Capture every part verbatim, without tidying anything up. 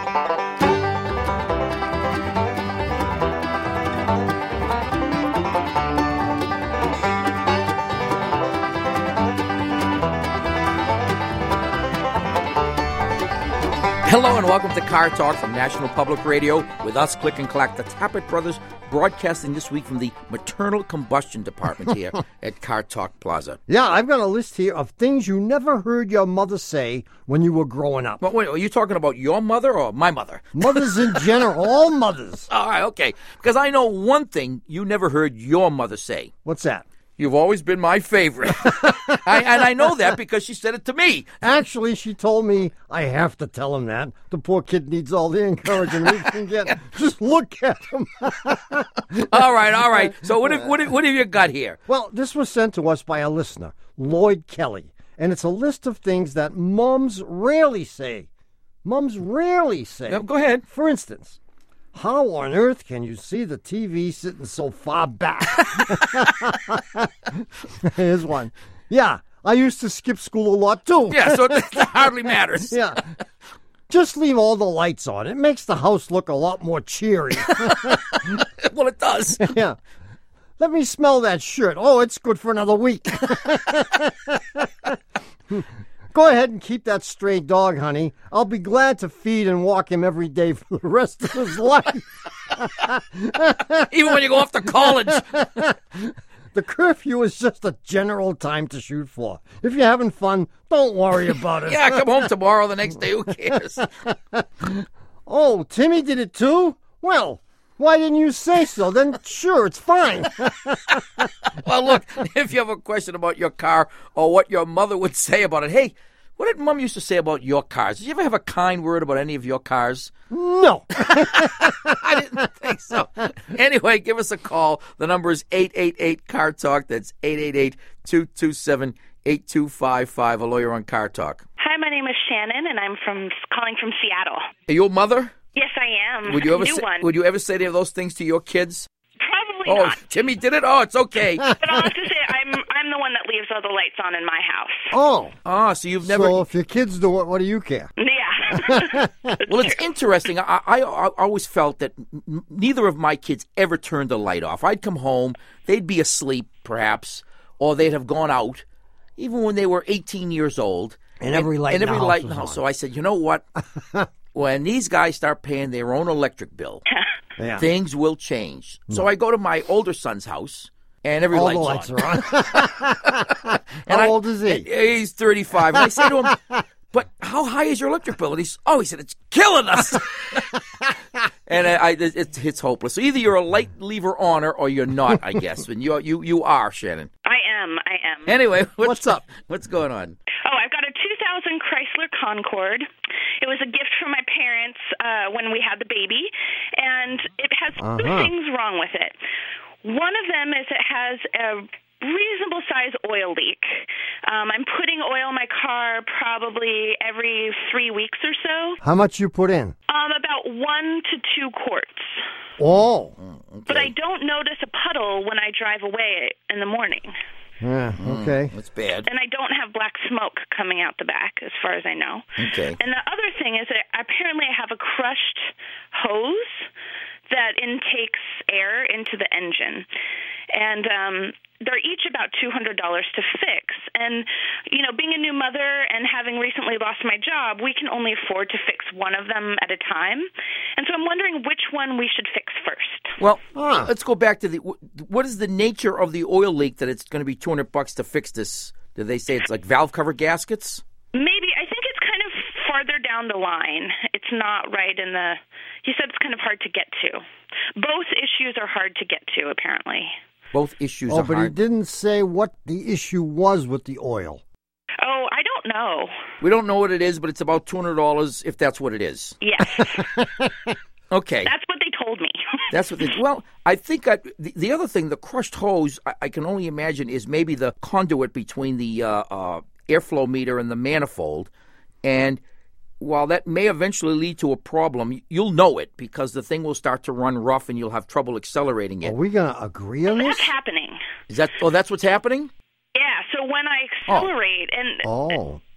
Hello and welcome to Car Talk from National Public Radio with us, Click and Clack, the Tappet Brothers, broadcasting this week from the Maternal Combustion Department here at Car Talk Plaza. Yeah, I've got a list here of things you never heard your mother say when you were growing up. But wait, are you talking about your mother or my mother? Mothers in general, all mothers. All right, okay. Because I know one thing you never heard your mother say. What's that? You've always been my favorite. I, and I know that because she said it to me. Actually, she told me I have to tell him that. The poor kid needs all the encouragement he can get. Just look at him. all right, all right. So what have, what, have, what have you got here? Well, this was sent to us by a listener, Lloyd Kelly. And it's a list of things that moms rarely say. Moms rarely say. Yep, go ahead. For instance, how on earth can you see the T V sitting so far back? Here's one. Yeah, I used to skip school a lot, too. Yeah, so it hardly matters. Yeah. Just leave all the lights on. It makes the house look a lot more cheery. Well, it does. Yeah. Let me smell that shirt. Oh, it's good for another week. Go ahead and keep that stray dog, honey. I'll be glad to feed and walk him every day for the rest of his life. Even when you go off to college. The curfew is just a general time to shoot for. If you're having fun, don't worry about it. Yeah, come home tomorrow, the next day, who cares? Oh, Timmy did it too? Well, why didn't you say so? Then sure, it's fine. Well, look, if you have a question about your car or what your mother would say about it, hey, what did Mom used to say about your cars? Did you ever have a kind word about any of your cars? No. I didn't think so. Anyway, give us a call. The number is eight eight eight, C A R Talk. That's eight eight eight, two two seven, eight two five five. Hello, you're on Car Talk. Hi, my name is Shannon, and I'm from calling from Seattle. Are you a mother? Yes, I am. Would you ever New say, one. Would you ever say any of those things to your kids? Probably Oh, not. Timmy did it? Oh, it's okay. But I'll have to say, I'm I'm the one that leaves all the lights on in my house. Oh. Ah, so you've never... So if your kids do it, what do you care? Yeah. Well, it's interesting. I, I, I always felt that n- neither of my kids ever turned the light off. I'd come home, they'd be asleep, perhaps, or they'd have gone out, even when they were eighteen years old. And every light and in the every house light in was the house. on. So I said, you know what? When these guys start paying their own electric bill, Yeah. things will change. So I go to my older son's house, and every All light's the on. lights are on. And How I- old is he? He's thirty-five. And I say to him, but how high is your electric bill? And he's, oh, he said, it's killing us. And I, I, it's, it's hopeless. So either you're a light lever oner or you're not, I guess. And you you you are, Shannon. I am. I am. Anyway, what's, What's up? What's going on? Oh, I've got a two thousand Chrysler Concorde. It was a gift from my parents uh, when we had the baby, and it has two Uh-huh. things wrong with it. One of them is it has a reasonable size oil leak. Um, I'm putting oil in my car probably every three weeks or so, How much you put in? um, about one to two quarts. Oh. But I don't notice a puddle when I drive away in the morning. Yeah, okay. That's bad. And I don't have black smoke coming out the back, as far as I know. Okay. And the other thing is that apparently I have a crushed hose that intakes air into the engine. And um, they're each about two hundred dollars to fix. And, you know, being a new mother and having recently lost my job, we can only afford to fix one of them at a time. And so I'm wondering which one we should fix first. Well, Ah. let's go back to the, what is the nature of the oil leak that it's going to be two hundred bucks to fix this? Do they say it's like valve cover gaskets? Maybe. I think it's kind of farther down the line. It's not right in the... He said it's kind of hard to get to. Both issues are hard to get to, apparently. Both issues Oh, are but he hard. didn't say what the issue was with the oil. Oh, I don't know. We don't know what it is, but it's about two hundred dollars if that's what it is. Yes. Okay. That's what they told me. That's what they, well, I think I, the, the other thing, the crushed hose, I, I can only imagine is maybe the conduit between the uh, uh, airflow meter and the manifold. And while that may eventually lead to a problem, you'll know it because the thing will start to run rough and you'll have trouble accelerating Are it. we going to agree on this? That's happening. Is that, oh, that's what's happening? Yeah, so when I accelerate, and Oh.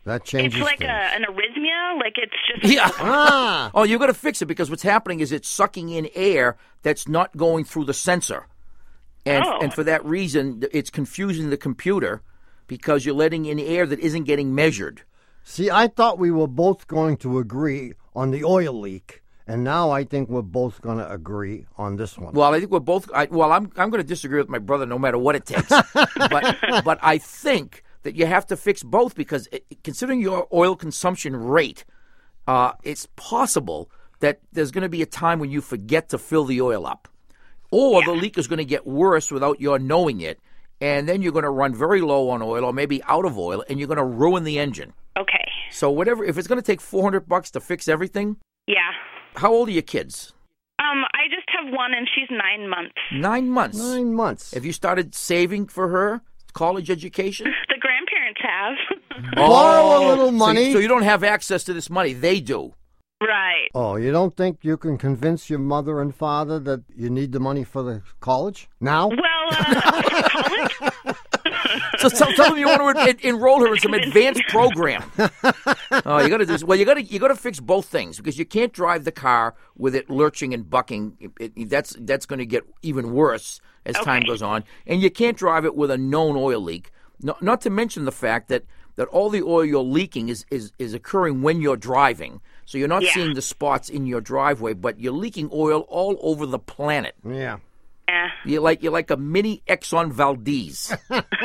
That changes It's like things. a, an arrhythmia. Like it's just Yeah. Ah, Oh, you're going to fix it because what's happening is it's sucking in air that's not going through the sensor. And, Oh. and for that reason, it's confusing the computer because you're letting in air that isn't getting measured. see, I thought we were both going to agree on the oil leak, and now I think we're both going to agree on this one. Well, I think we're both. I, well, I'm I'm going to disagree with my brother no matter what it takes. but but I think that you have to fix both because it, considering your oil consumption rate, uh, it's possible that there's going to be a time when you forget to fill the oil up, or the leak is going to get worse without your knowing it, and then you're going to run very low on oil or maybe out of oil, and you're going to ruin the engine. okay. So whatever, if it's going to take four hundred bucks to fix everything, Yeah. how old are your kids? Um, I just have one, and she's nine months. Nine months. Nine months. Have you started saving for her college education? The grandparents have. Borrow a little So- money. So, you don't have access to this money. They do. Right. Oh, you don't think you can convince your mother and father that you need the money for the college now? Well, uh, college? So tell, tell them you want to en- enroll her in some advanced program. Oh, you got to do. Well, you got to you got to fix both things because you can't drive the car with it lurching and bucking. It, it, that's that's going to get even worse as time Okay. goes on, and you can't drive it with a known oil leak. No, not to mention the fact that, that all the oil you're leaking is, is, is occurring when you're driving. So you're not Yeah. seeing the spots in your driveway, but you're leaking oil all over the planet. Yeah. Yeah. You're like you're like a mini Exxon Valdez.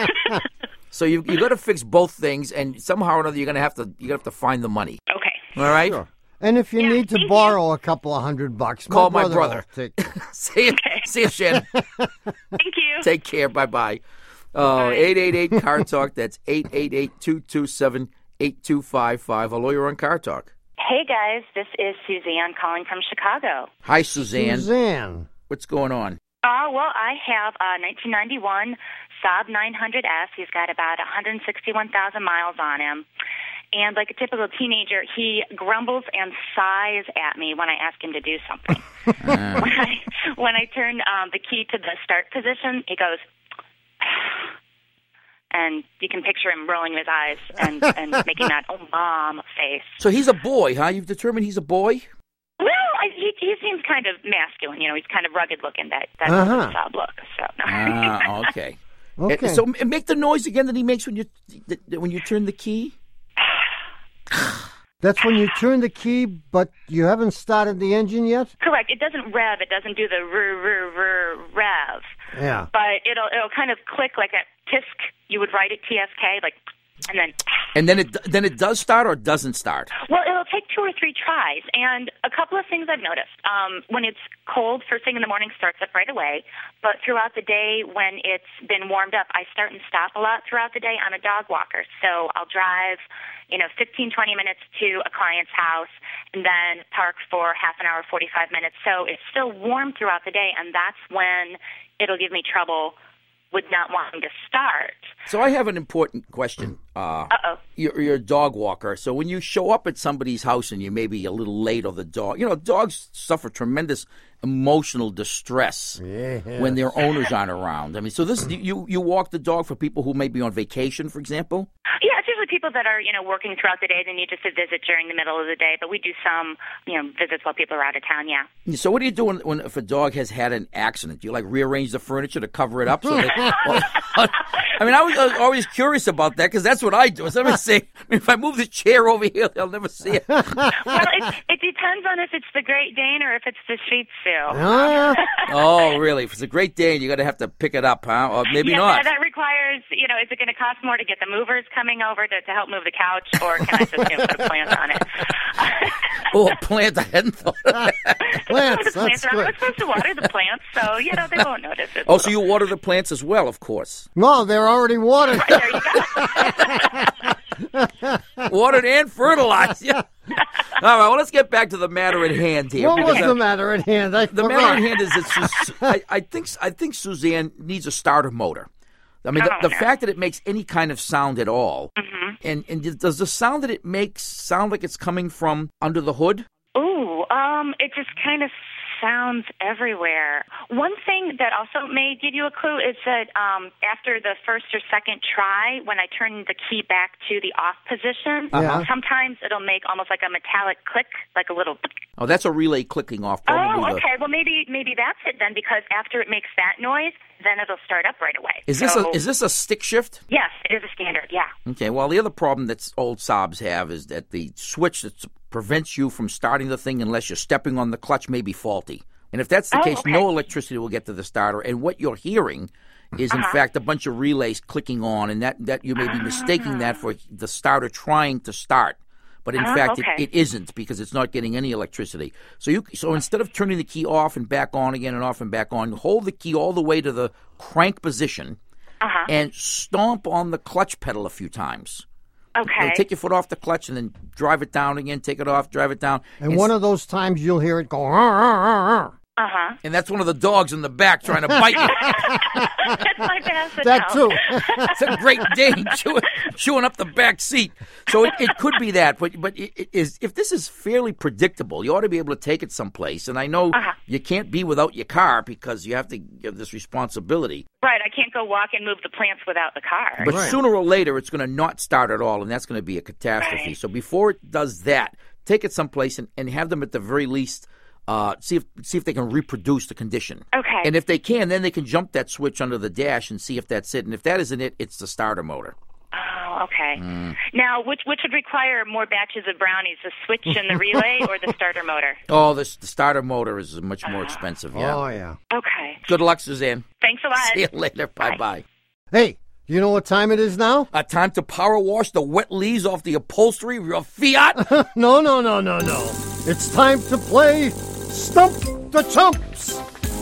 So you you got to fix both things, and somehow or another you're gonna have to you have to find the money. Okay. All right. Sure. And if you Yeah, need to thank borrow a couple of hundred bucks, Call my my brother. will take See you, see you, Shannon. Thank you. Take care. Bye bye. Oh, eight eight eight Car Talk. That's eight eight eight two two seven eight two five five. A lawyer on Car Talk. Hey guys, this is Suzanne calling from Chicago. Hi, Suzanne. Suzanne. What's going on? Uh, well, I have a nineteen ninety-one Saab nine hundred S. He's got about one hundred sixty-one thousand miles on him. And like a typical teenager, he grumbles and sighs at me when I ask him to do something. when, I, when I turn um, the key to the start position, he goes, and you can picture him rolling his eyes and, and making that, oh, mom face. So he's a boy, huh? You've determined he's a boy? Well, I, he, he seems kind of masculine. You know, he's kind of rugged looking, that, that Uh-huh. Saab look. So, no. Ah, okay. Okay. Uh, So m- make the noise again that he makes when you th- th- when you turn the key. That's when you turn the key, but you haven't started the engine yet? Correct. It doesn't rev. It doesn't do the r r r rev. Yeah. But it'll it'll kind of click like a T I S C. You would write it T S K, like, and then. And then it then it does start or doesn't start. Well, it'll take two or three tries, and a couple of things I've noticed. Um, when it's cold, first thing in the morning, starts up right away. But throughout the day, when it's been warmed up, I start and stop a lot throughout the day on a dog walker. So I'll drive, you know, fifteen, twenty minutes to a client's house, and then park for half an hour, forty-five minutes. So it's still warm throughout the day, and that's when it'll give me trouble with not wanting to start. So I have an important question. Uh, Uh-oh. You're, you're a dog walker. So when you show up at somebody's house and you may be a little late, or the dog, you know, dogs suffer tremendous emotional distress Yeah. when their owners aren't around. I mean, so this you you walk the dog for people who may be on vacation, for example. Yeah, it's usually people that are, you know, working throughout the day. They need just a visit during the middle of the day, but we do some, you know, visits while people are out of town, yeah. So what do you do when, when if a dog has had an accident? Do you like rearrange the furniture to cover it up? So they, I mean, I was, I was always curious about that because that's what I do. Somebody say, I mean, if I move the chair over here, they'll never see it. Well, it, it depends on if it's the Great Dane or if it's the Shih Tzu. Oh, yeah. Oh, really? If it's a Great Dane, you're going to have to pick it up, huh? Or maybe yeah, not. That, that requires, you know, is it going to cost more to get the movers coming over to, to help move the couch, or can I just, you know, put a plant on it? Oh, a plant. I hadn't thought of that. Plants, the plants that's around. good. We're supposed to water the plants, so, you know, they won't notice it. Oh, so you water the plants as well, of course. No, they're already watered. There you go. Watered and fertilized. Yeah. All right, well, let's get back to the matter at hand here. What was because, uh, the matter at hand? I The forgot. matter at hand is that Sus- I, I think I think Suzanne needs a starter motor. I mean, the, Oh, the okay. fact that it makes any kind of sound at all, Mm-hmm. and and does the sound that it makes sound like it's coming from under the hood? Ooh, um, it just kind of sounds everywhere. One thing that also may give you a clue is that um, after the first or second try, when I turn the key back to the off position, Uh-huh. sometimes it'll make almost like a metallic click, like a little... Oh, that's a relay clicking off. Oh, Probably the- okay. Well, maybe maybe that's it then, because after it makes that noise, then it'll start up right away. Is this So- a is this a stick shift? Yes, it is a standard, yeah. Okay. Well, the other problem that old Saabs have is that the switch that prevents you from starting the thing unless you're stepping on the clutch may be faulty. And if that's the Oh, case, okay. no electricity will get to the starter. And what you're hearing is, in Uh-huh. fact, a bunch of relays clicking on, and that, that you may be mistaking that for the starter trying to start. But in Ah, fact, okay. it, it isn't, because it's not getting any electricity. So you so instead of turning the key off and back on again and off and back on, hold the key all the way to the crank position Uh-huh. and stomp on the clutch pedal a few times. Okay. You know, take your foot off the clutch and then drive it down again, take it off, drive it down. And one of those times you'll hear it go, "Arr, arr, arr." Uh-huh. and that's one of the dogs in the back trying to bite you. That's my basset That now. too. It's a Great Dane chewing, chewing up the back seat. So it, it could be that, but but it, it is if this is fairly predictable, you ought to be able to take it someplace. And I know Uh-huh. you can't be without your car because you have to give this responsibility. Right, I can't go walk and move the plants without the car. But Right. sooner or later, it's going to not start at all, and that's going to be a catastrophe. Right. So before it does that, take it someplace and, and have them at the very least uh, see if see if they can reproduce the condition. Okay. And if they can, then they can jump that switch under the dash and see if that's it. And if that isn't it, it's the starter motor. Oh, okay. Mm. Now, which which would require more batches of brownies, the switch and the relay or the starter motor? Oh, the, the starter motor is much more expensive. Yeah. Oh, yeah. Okay. Good luck, Suzanne. Thanks a lot. See you later. Bye bye. Hey, you know what time it is now? Uh, time to power wash the wet leaves off the upholstery of your Fiat. No, no, no, no, no. It's time to play Stump the Chumps.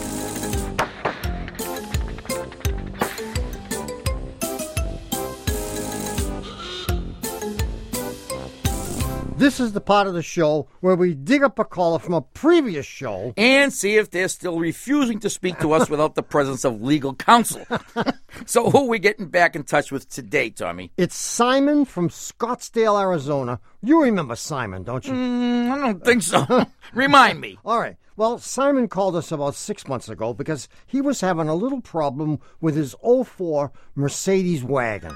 This is the part of the show where we dig up a caller from a previous show. And see if they're still refusing to speak to us without the presence of legal counsel. So who are we getting back in touch with today, Tommy? It's Simon from Scottsdale, Arizona. You remember Simon, don't you? Mm, I don't think so. Remind me. All right. Well, Simon called us about six months ago because he was having a little problem with his oh four Mercedes wagon.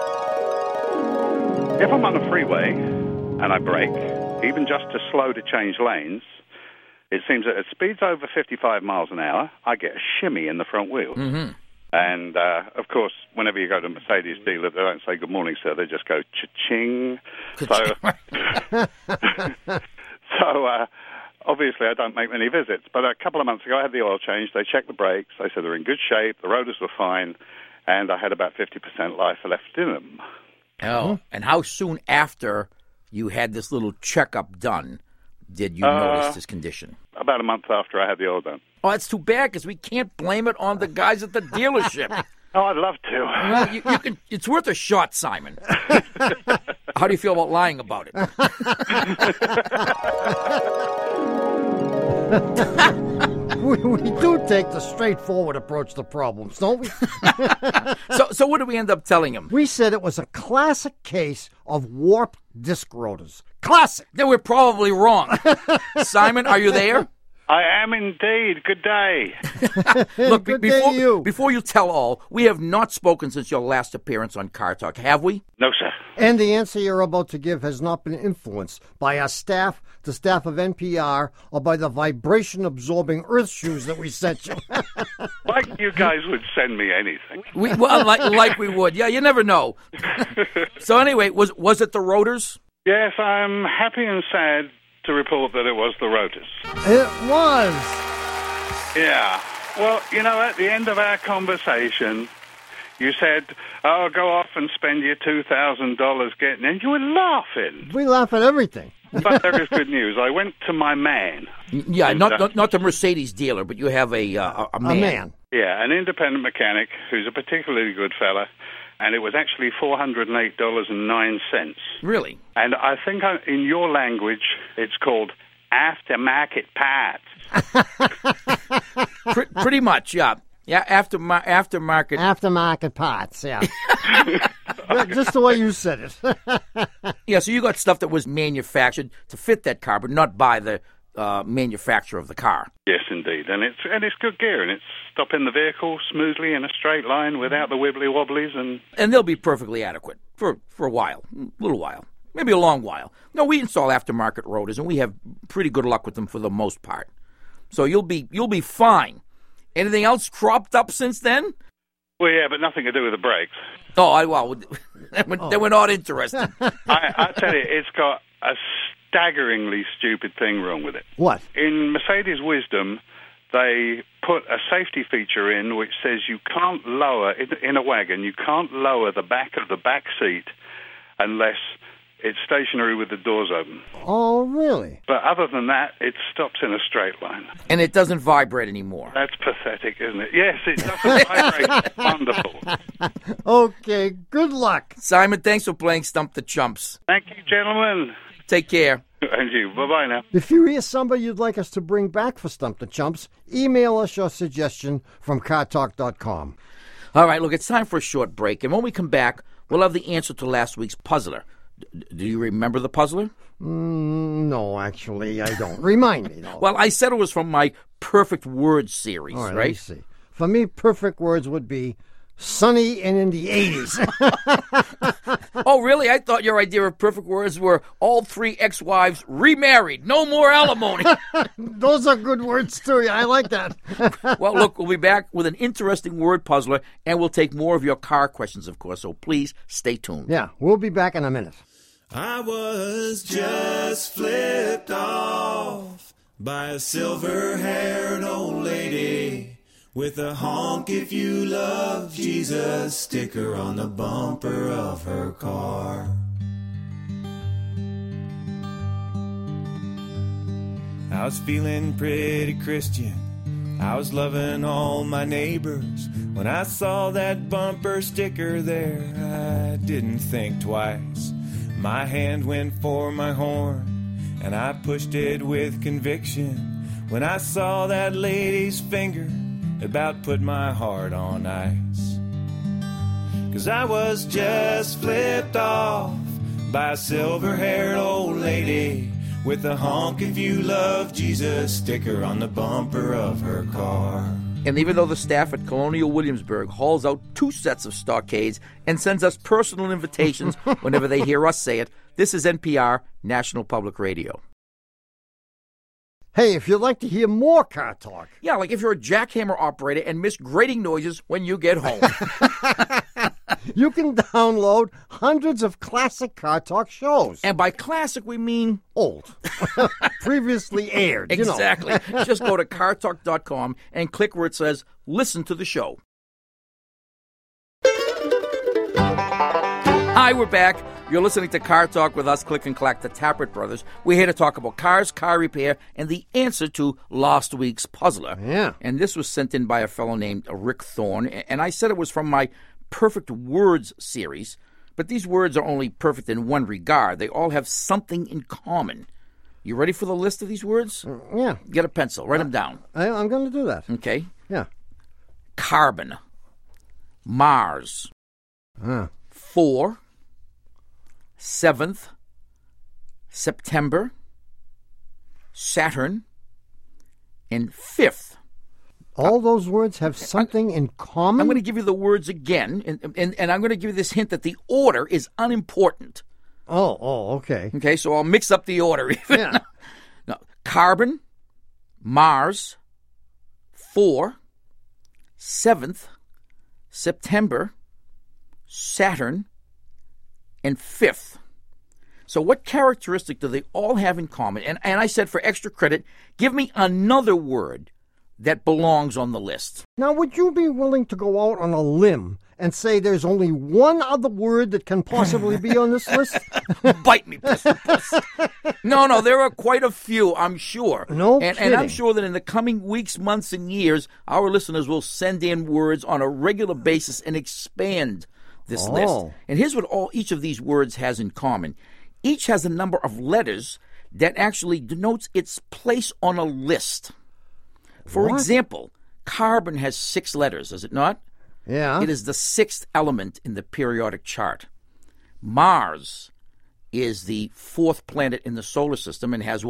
If I'm on the freeway and I brake, even just to slow to change lanes, it seems that at speeds over fifty-five miles an hour, I get a shimmy in the front wheel. Mm-hmm. And, uh, of course, whenever you go to a Mercedes dealer, they don't say good morning, sir. They just go cha-ching. So, so uh, obviously, I don't make many visits. But a couple of months ago, I had the oil change. They checked the brakes. They said they're in good shape. The rotors were fine. And I had about fifty percent life left in them. Oh, and how soon after you had this little checkup done did you Uh, notice this condition? About a month after I had the oil done. Oh, that's too bad because we can't blame it on the guys at the dealership. Oh, I'd love to. Well, you, you can, it's worth a shot, Simon. How do you feel about lying about it? We, we do take the straightforward approach to problems, don't we? So, so what did we end up telling him? We said it was a classic case of warped disc rotors. Classic. Then we're probably wrong. Simon, are you there? I am indeed. Good day. Look, be- Good day before, to you. before you tell all, we have not spoken since your last appearance on Car Talk, have we? No, sir. And the answer you're about to give has not been influenced by our staff, the staff of N P R, or by the vibration-absorbing earth shoes that we sent you. Like you guys would send me anything. We well, like, like we would. Yeah, you never know. So anyway, was was it the rotors? Yes, I'm happy and sad to report that it was the rotors. It was. Yeah. Well, you know, at the end of our conversation, you said, oh, go off and spend your two thousand dollars getting in. You were laughing. We laugh at everything. But there is good news. I went to my man. Yeah, not not, not the Mercedes dealer, but you have a uh, a man. A man. Yeah, an independent mechanic who's a particularly good fella. And it was actually four hundred eight dollars and nine cents. Really? And I think I, in your language, it's called aftermarket parts. Pre- pretty much, yeah. Yeah, after aftermarket. Aftermarket parts, yeah. Yeah, just the way you said it. Yeah, so you got stuff that was manufactured to fit that car, but not by the uh, manufacturer of the car. Yes, indeed, and it's and it's good gear, and it's stopping the vehicle smoothly in a straight line without the wibbly wobblies, and and they'll be perfectly adequate for for a while, a little while, maybe a long while. No, we install aftermarket rotors, and we have pretty good luck with them for the most part. So you'll be you'll be fine. Anything else cropped up since then? Well, yeah, but nothing to do with the brakes. Oh, I, well, they were, they were not interested. I, I tell you, it's got a staggeringly stupid thing wrong with it. What? In Mercedes' wisdom, they put a safety feature in which says you can't lower, in, in a wagon, you can't lower the back of the back seat unless it's stationary with the doors open. Oh, really? But other than that, it stops in a straight line. And it doesn't vibrate anymore. That's pathetic, isn't it? Yes, it doesn't vibrate. Wonderful. Okay, good luck. Simon, thanks for playing Stump the Chumps. Thank you, gentlemen. Take care. And you. Bye-bye now. If you hear somebody you'd like us to bring back for Stump the Chumps, email us your suggestion from car talk dot com. All right, look, it's time for a short break. And when we come back, we'll have the answer to last week's puzzler. D- do you remember the puzzler? Mm, no, actually, I don't. Remind me, though. Well, I said it was from my Perfect Words series, All right, right? let me see. For me, perfect words would be sunny and in the eighties. Oh, really? I thought your idea of perfect words were all three ex-wives remarried. No more alimony. Those are good words, too. I like that. Well, look, we'll be back with an interesting word puzzler, and we'll take more of your car questions, of course, so please stay tuned. Yeah, we'll be back in a minute. I was just flipped off by a silver-haired old lady with a honk if you love Jesus sticker on the bumper of her car. I was feeling pretty Christian. I was loving all my neighbors. When I saw that bumper sticker there, I didn't think twice. My hand went for my horn, and I pushed it with conviction. When I saw that lady's finger, about put my heart on ice. 'Cause I was just flipped off by a silver-haired old lady with a honk if you love Jesus sticker on the bumper of her car. And even though the staff at Colonial Williamsburg hauls out two sets of stockades and sends us personal invitations whenever they hear us say it, this is N P R, National Public Radio. Hey, if you'd like to hear more car talk. Yeah, like if you're a jackhammer operator and miss grating noises when you get home. You can download hundreds of classic car talk shows. And by classic, we mean Old. Previously aired. You know. exactly. Just go to car talk dot com and click where it says, listen to the show. Hi, we're back. You're listening to Car Talk with us, Click and Clack, the Tappert brothers. We're here to talk about cars, car repair, and the answer to last week's puzzler. Yeah. And this was sent in by a fellow named Rick Thorne, and I said it was from my Perfect Words series, but these words are only perfect in one regard. They all have something in common. You ready for the list of these words? Yeah. Get a pencil. Write them down. I, I'm going to do that. Okay. Yeah. Carbon. Mars. Uh. Four. Seventh. September. Saturn. And fifth. All those words have something in common? I'm going to give you the words again, and, and, and I'm going to give you this hint that the order is unimportant. Oh, oh, okay. Okay, so I'll mix up the order even. Yeah. No, carbon, Mars, four, seventh, September, Saturn, and fifth. So what characteristic do they all have in common? And, and I said for extra credit, give me another word that belongs on the list. Now, would you be willing to go out on a limb and say there's only one other word that can possibly be on this list? Bite me, Mister Puss. No, no, there are quite a few, I'm sure. No and, and I'm kidding. sure that in the coming weeks, months, and years, our listeners will send in words on a regular basis and expand this Oh. list. And here's what all each of these words has in common. Each has a number of letters that actually denotes its place on a list. For What? example, carbon has six letters, does it not? Yeah. It is the sixth element in the periodic chart. Mars is the fourth planet in the solar system and has what?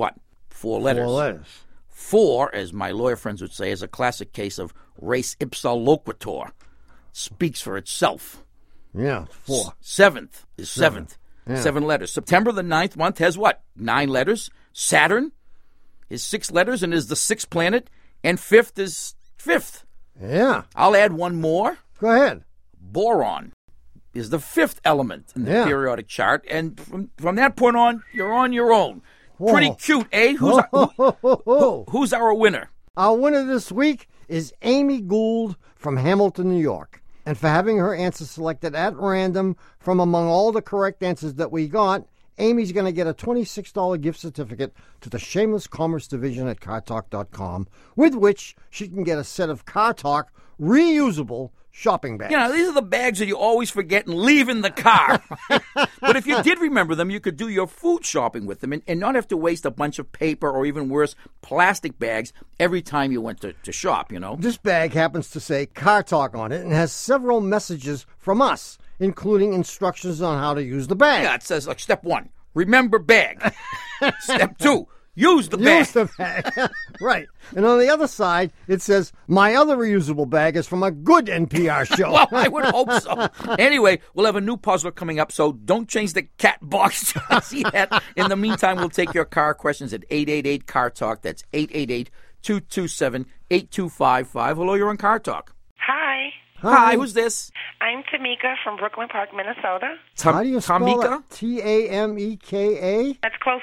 Four letters. Four letters. Four, as my lawyer friends would say, is a classic case of res ipsa loquitur. Speaks for itself. Yeah, four. S- seventh is seventh. Yeah. Seven letters. September, the ninth month, has what? Nine letters. Saturn is six letters and is the sixth planet. And fifth is fifth. Yeah. I'll add one more. Go ahead. Boron is the fifth element in the Yeah. periodic chart. And from, from that point on, you're on your own. Whoa. Pretty cute, eh? Who's, our, Ho, ho, ho, ho. who's our winner? Our winner this week is Amy Gould from Hamilton, New York. And for having her answer selected at random from among all the correct answers that we got, Amy's going to get a twenty-six dollars gift certificate to the Shameless Commerce Division at car talk dot com, with which she can get a set of Car Talk reusable shopping bags. You know, these are the bags that you always forget and leave in the car. But if you did remember them, you could do your food shopping with them and, and not have to waste a bunch of paper or even worse, plastic bags every time you went to, to shop, you know. This bag happens to say Car Talk on it and has several messages from us, including instructions on how to use the bag. Yeah, it says like step one, remember bag. Step two, use the bag. Use the bag. Right. And on the other side, it says, my other reusable bag is from a good N P R show. Well, I would hope so. Anyway, we'll have a new puzzler coming up, so don't change the cat box to see that. In the meantime, we'll take your car questions at eight eight eight, C A R Talk. That's eight eight eight, two two seven, eight two five five. Hello, you're on Car Talk. Hi, Hi, who's this? I'm Tamika from Brooklyn Park, Minnesota. Tam- How do you spell Tamika? it? T A M E K A? That's close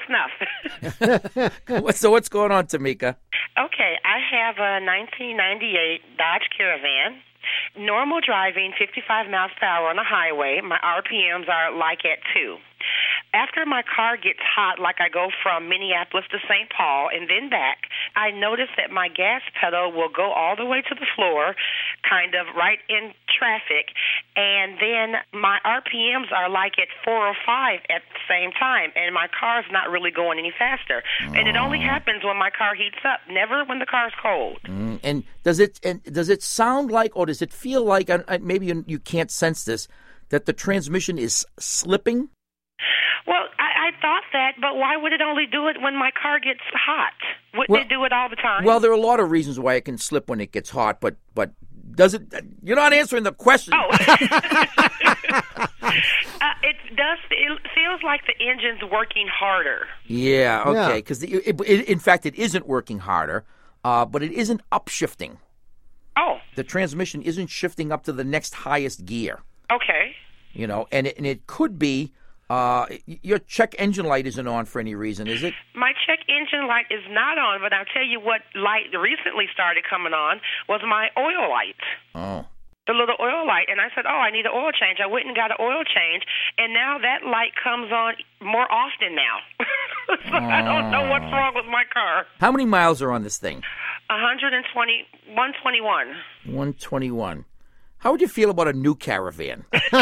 enough. What- So what's going on, Tamika? Okay, I have a nineteen ninety-eight Dodge Caravan. Normal driving, fifty-five miles per hour on the highway. My R P Ms are like at two. After my car gets hot, like I go from Minneapolis to Saint Paul and then back, I notice that my gas pedal will go all the way to the floor, kind of right in traffic, and then my R P Ms are like at four or five at the same time, and my car's not really going any faster. And it only happens when my car heats up, never when the car's cold. Mm, and does it and does it sound like, or does it feel like, uh, uh, maybe you, you can't sense this, that the transmission is slipping? Well, I, I thought that, but why would it only do it when my car gets hot? Wouldn't Well- it do it all the time? Well, there are a lot of reasons why it can slip when it gets hot, but but does it? You're not answering the question. Oh. uh, it does. It feels like the engine's working harder. Yeah, Yeah. okay. Because in fact, it isn't working harder, uh, but it isn't upshifting. Oh, The transmission isn't shifting up to the next highest gear. okay. You know, and it, and it could be uh, your check engine light isn't on for any reason, is it? My check engine light is not on, but I'll tell you what light recently started coming on was my oil light. Oh. The little oil light, and I said, oh, I need an oil change. I went and got an oil change, and now that light comes on more often now. So I don't know what's wrong with my car. How many miles are on this thing? one twenty, one twenty-one. one twenty-one. How would you feel about a new Caravan? Oh,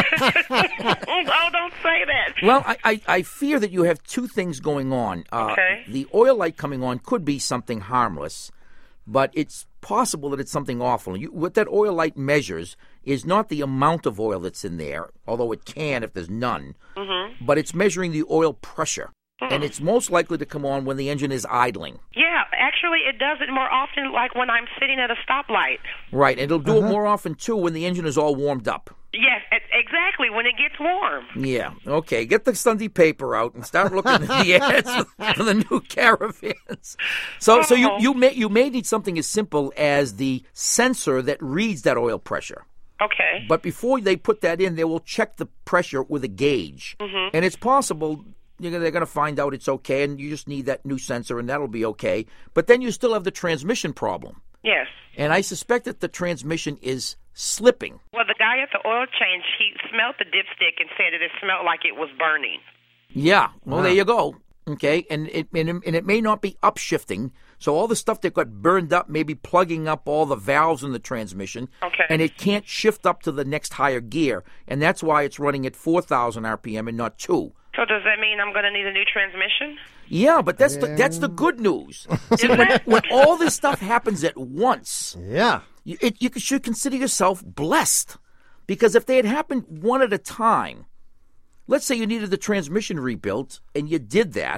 don't say that. Well, I, I, I fear that you have two things going on. Uh, Okay. The oil light coming on could be something harmless, but it's possible that it's something awful. You, what that oil light measures is not the amount of oil that's in there, although it can if there's none, Mm-hmm. but it's measuring the oil pressure. And it's most likely to come on when the engine is idling. Yeah, actually, it does it more often like when I'm sitting at a stoplight. Right, and it'll do it more often, too, when the engine is all warmed up. Yes, e- exactly, when it gets warm. Yeah, okay. Get the Sunday paper out and start looking at the ads for the new Caravans. So, so you you may you may need something as simple as the sensor that reads that oil pressure. Okay. But before they put that in, they will check the pressure with a gauge, and it's possible you know, they're going to find out it's okay, and you just need that new sensor, and that'll be okay. But then you still have the transmission problem, Yes. and I suspect that the transmission is slipping. Well, the guy at the oil change, he smelled the dipstick and said that it smelled like it was burning. Yeah, well, there you go. Okay, and it, and it and it may not be upshifting, so all the stuff that got burned up may be plugging up all the valves in the transmission, Okay. and it can't shift up to the next higher gear, and that's why it's running at four thousand R P M and not two. So does that mean I'm going to need a new transmission? Yeah, but that's the that's the good news. See, when, when all this stuff happens at once, Yeah. you, it, you should consider yourself blessed, because if they had happened one at a time, let's say you needed the transmission rebuilt, and you did that,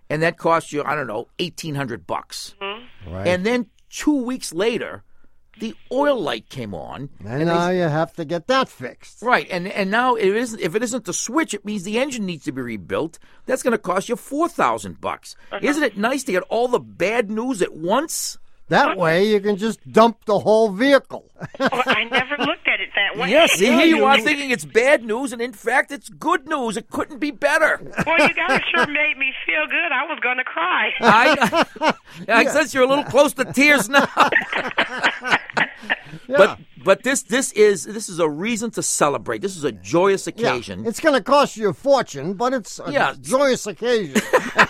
and that costs you, I don't know, eighteen hundred bucks. Mm-hmm. Right. And then two weeks later, the oil light came on. And, and now they, you have to get that fixed. Right, and and now it isn't. If it isn't the switch, it means the engine needs to be rebuilt. That's going to cost you four thousand bucks. Uh-huh. Isn't it nice to get all the bad news at once? That way you can just dump the whole vehicle. Oh, I never looked at it that way. Yes, see, here you you- are thinking it's bad news, and in fact, it's good news. It couldn't be better. Well, you guys sure made me feel good. I was going to cry. I, I sense you're a little close to tears now. Yeah. But but this this is this is a reason to celebrate. This is a joyous occasion. Yeah. It's going to cost you a fortune, but it's a Yeah. joyous occasion.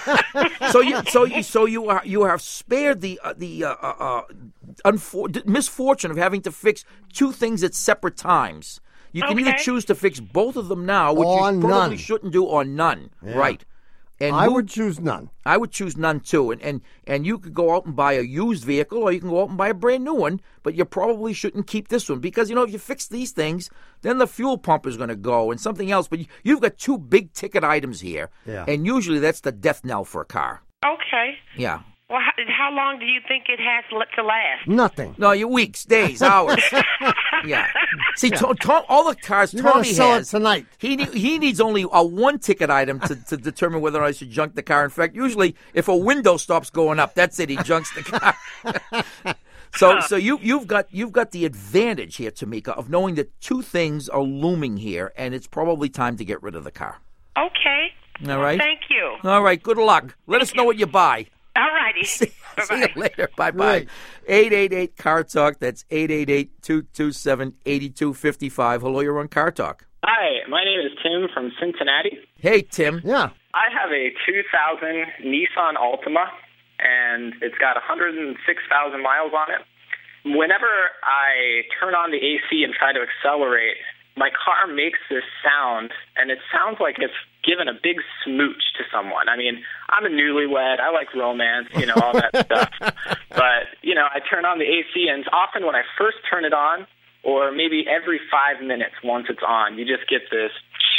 So you so you so you are you have spared the uh, the uh, uh, unfor- misfortune of having to fix two things at separate times. You can either Okay. choose to fix both of them now, which Or you probably none. shouldn't do, or none. Right. And I who- would choose none. I would choose none too. And, and and you could go out and buy a used vehicle, or you can go out and buy a brand new one. But you probably shouldn't keep this one because, you know, if you fix these things, then the fuel pump is going to go and something else. But you, you've got two big ticket items here, Yeah. and usually that's the death knell for a car. Okay. Yeah. Well, how, how long do you think it has l- to last? Nothing. No, you weeks, days, hours. Yeah. See, To, To- all the cars You're going Tommy to sell has, it tonight. he ne- he needs only a one ticket item to, to determine whether I should junk the car. In fact, usually if a window stops going up, that's it. He junks the car. so so you you've got you've got the advantage here, Tamika, of knowing that two things are looming here, and it's probably time to get rid of the car. Okay. All right. Thank you. All right. Good luck. Let us know what you buy. All righty. See Bye-bye. you later. Bye-bye. Great. eight eight eight, C A R Talk. That's eight eight eight, two two seven, eight two five five. Hello, you're on Car Talk. Hi, my name is Tim from Cincinnati. Hey, Tim. Yeah. I have a two thousand Nissan Altima, and it's got one hundred six thousand miles on it. Whenever I turn on the A C and try to accelerate, my car makes this sound, and it sounds like it's given a big smooch to someone. I mean, I'm a newlywed. I like romance, you know, all that stuff. But, you know, I turn on the A C, and it's often when I first turn it on, or maybe every five minutes once it's on, you just get this,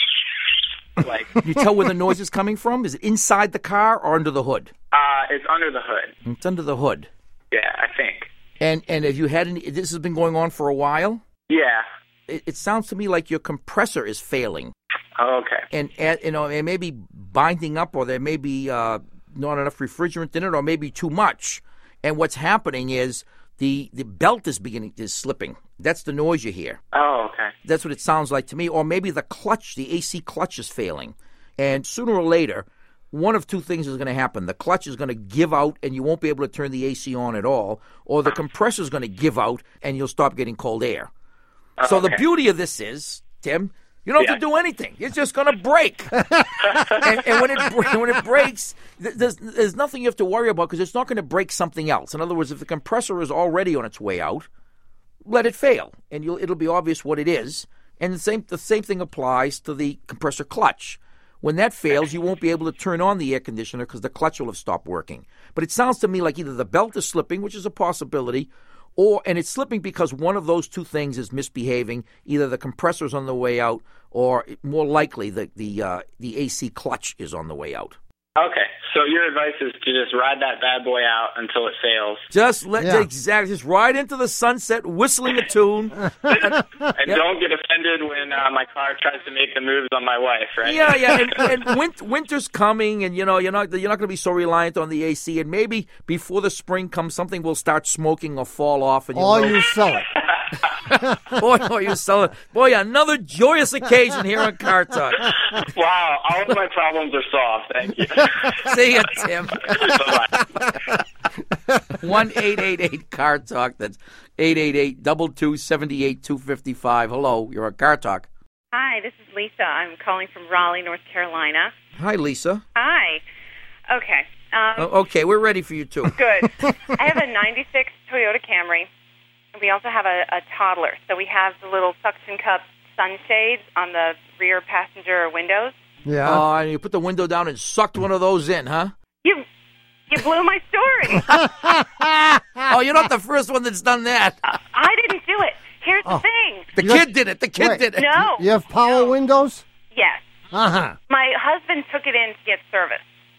like, You tell where the noise is coming from? Is it inside the car or under the hood? uh, it's under the hood. It's under the hood. Yeah, I think. And and have you had any? This has been going on for a while. Yeah. It, it sounds to me like your compressor is failing, Oh, okay. and, and you know it may be binding up, or there may be uh, not enough refrigerant in it, or maybe too much. And what's happening is the the belt is beginning is slipping. That's the noise you hear. Oh, okay. That's what it sounds like to me. Or maybe the clutch, the A C clutch is failing. And sooner or later, one of two things is going to happen. The clutch is going to give out and you won't be able to turn the A C on at all. Or the compressor is going to give out and you'll stop getting cold air. So the okay. beauty of this is, Tim, you don't have to Yeah. do anything. It's just going to break. and, and when it bre- when it breaks, th- there's, there's nothing you have to worry about because it's not going to break something else. In other words, if the compressor is already on its way out, let it fail, and you'll, it'll be obvious what it is. And the same the same thing applies to the compressor clutch. When that fails, you won't be able to turn on the air conditioner because the clutch will have stopped working. But it sounds to me like either the belt is slipping, which is a possibility, or and it's slipping because one of those two things is misbehaving. Either the compressor's on the way out, or more likely the the uh, the A C clutch is on the way out. Okay. So your advice is to just ride that bad boy out until it fails. Just let Yeah. exactly just ride into the sunset, whistling a tune. And don't get offended when uh, my car tries to make the moves on my wife, right? Yeah, yeah, and, and win- winter's coming, and you know you're not you're not going to be so reliant on the A C, and maybe before the spring comes, something will start smoking or fall off, and you'll Or know- you sell it. boy, oh, you sell it, boy, another joyous occasion here on Car Talk. Wow. All of my problems are solved. Thank you. See you, Tim. Bye-bye. One eight eight eight Car Talk. That's eight eight eight two two seven eight two fifty five. Hello, you're on Car Talk. Hi, this is Lisa. I'm calling from Raleigh, North Carolina. Hi, Lisa. Hi. Okay. Um, Oh, okay, we're ready for you too. Good. I have a ninety-six Toyota Camry. We also have a, a toddler. So we have the little suction cup sunshades on the rear passenger windows. Yeah. Oh, and you put the window down and sucked one of those in, huh? You you blew my story. Oh, you're not the first one that's done that. I didn't do it. Here's the thing. The You kid got- did it. The kid Wait. did it. No. You have power no. windows? Yes. Uh-huh. My husband took it in to get serviced.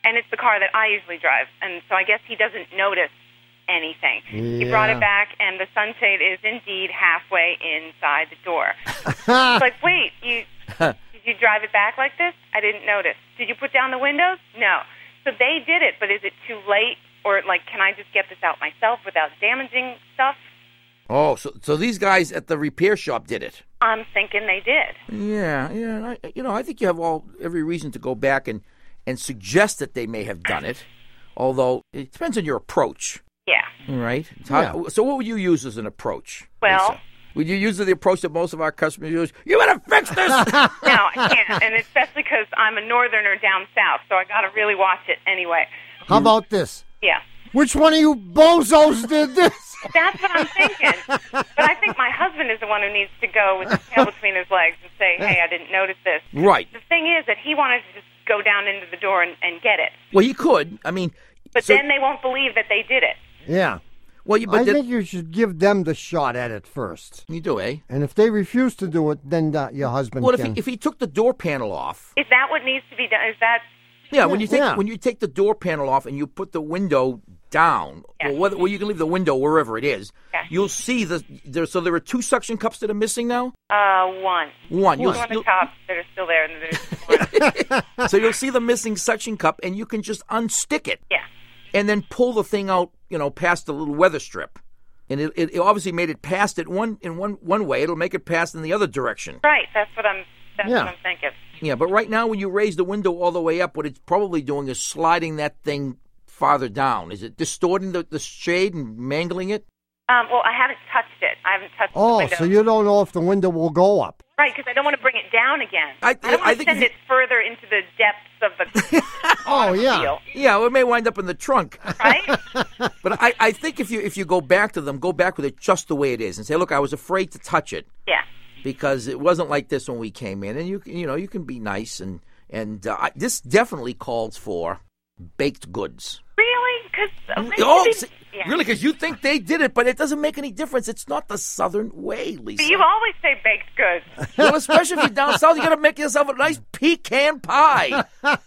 and it's the car that I usually drive, and so I guess he doesn't notice anything. Yeah. He brought it back, and the sunshade is indeed halfway inside the door. It's like, wait, you did you drive it back like this? I didn't notice. Did you put down the windows? No. So they did it, but is it too late? Or, like, can I just get this out myself without damaging stuff? Oh, so so these guys at the repair shop did it. I'm thinking they did. Yeah, yeah. And I, you know, I think you have all every reason to go back and, and suggest that they may have done it, although it depends on your approach. Yeah. Right? How, yeah. So what would you use as an approach? Well... Lisa? Would you use the approach that most of our customers use? You better fix this! No, I can't, and especially because I'm a northerner down south, so I got to really watch it anyway. How about this? Yeah. Which one of you bozos did this? That's what I'm thinking. But I think my husband is the one who needs to go with his tail between his legs and say, hey, I didn't notice this. Right. The thing is that he wanted to just go down into the door and, and get it. Well, he could. I mean... But so, then they won't believe that they did it. Yeah. Well, you, but I then, think you should give them the shot at it first. You do, eh? And if they refuse to do it, then uh, your husband well, can... Well, if, if he took the door panel off... Is that what needs to be done? Is that... Yeah, when you take yeah. when you take the door panel off and you put the window down, yeah. or whether, well, you can leave the window wherever it is, yeah. you'll see the... There, so there are two suction cups that are missing now? Uh, one. One. You'll, on the top that are still there. And there's one. So you'll see the missing suction cup, and you can just unstick it. Yeah. And then pull the thing out, you know, past the little weather strip. And it, it, it obviously made it past it one in one one way. It'll make it past in the other direction. Right. That's what I'm. That's yeah. what I'm thinking. Yeah, but right now, when you raise the window all the way up, what it's probably doing is sliding that thing farther down. Is it distorting the, the shade and mangling it? Um, well, I haven't touched it. I haven't touched oh, the window. so you don't know if the window will go up. Right, because I don't want to bring it down again. I, I don't want I to think send you, it further into the depths of the Oh, yeah. deal. Yeah, well, it may wind up in the trunk. Right? But I, I think if you if you go back to them, go back with it just the way it is and say, look, I was afraid to touch it. Yeah. Because it wasn't like this when we came in. And, you you know, you can be nice. And, and uh, this definitely calls for baked goods. Really? Because Oh, yeah. Really? Because you think they did it, but it doesn't make any difference. It's not the Southern way, Lisa. You always say baked goods. Well, especially if you're down south, you got to make yourself a nice pecan pie.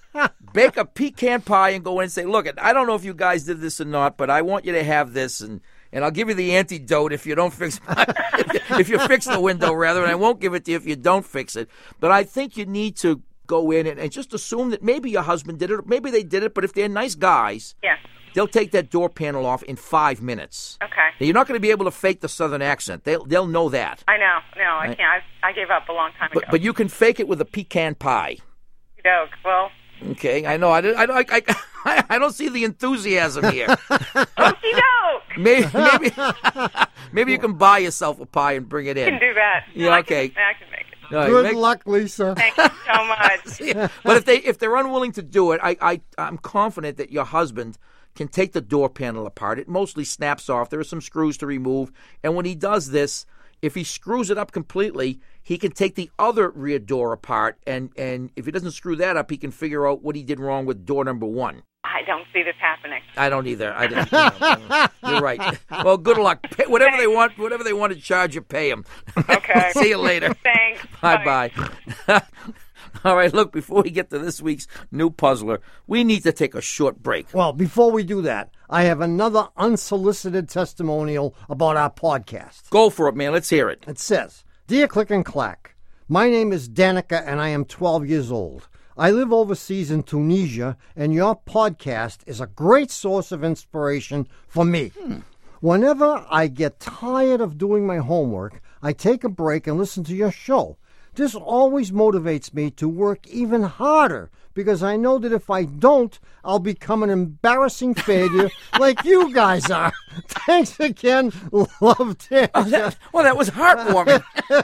Bake a pecan pie and go in and say, look, I don't know if you guys did this or not, but I want you to have this, and, and I'll give you the antidote if you don't fix my, if you fix the window, rather, and I won't give it to you if you don't fix it. But I think you need to go in and, and just assume that maybe your husband did it, or maybe they did it, but if they're nice guys, yeah. they'll take that door panel off in five minutes. Okay. Now, you're not going to be able to fake the Southern accent. They'll they'll know that. I know. No, I right. can't. I, I gave up a long time but, ago. But you can fake it with a pecan pie. Doke. Well. Okay, I know. I don't. I don't. I, I, I don't see the enthusiasm here. Okie doke. Maybe, maybe, maybe you can buy yourself a pie and bring it in. I can do that. Yeah. No, Okay. I can, I can make it. Right, Good make, luck, Lisa. Thank you so much. yeah. But if they if they're unwilling to do it, I I I'm confident that your husband can take the door panel apart. It mostly snaps off. There are some screws to remove, and when he does this, if he screws it up completely, he can take the other rear door apart, and, and if he doesn't screw that up, he can figure out what he did wrong with door number one. I don't see this happening. I don't either. I don't, you know, you're right. Well, good luck. Pay, whatever they want, whatever they want to charge you, pay them. Okay. See you later. Thanks. Bye bye. All right, look, before we get to this week's new puzzler, we need to take a short break. Well, before we do that, I have another unsolicited testimonial about our podcast. Go for it, man. Let's hear it. It says, Dear Click and Clack, my name is Danica and I am twelve years old. I live overseas in Tunisia, and your podcast is a great source of inspiration for me. Hmm. Whenever I get tired of doing my homework, I take a break and listen to your show. This always motivates me to work even harder because I know that if I don't, I'll become an embarrassing failure like you guys are. Thanks again. Love, Tim. Oh, that, well, that was heartwarming.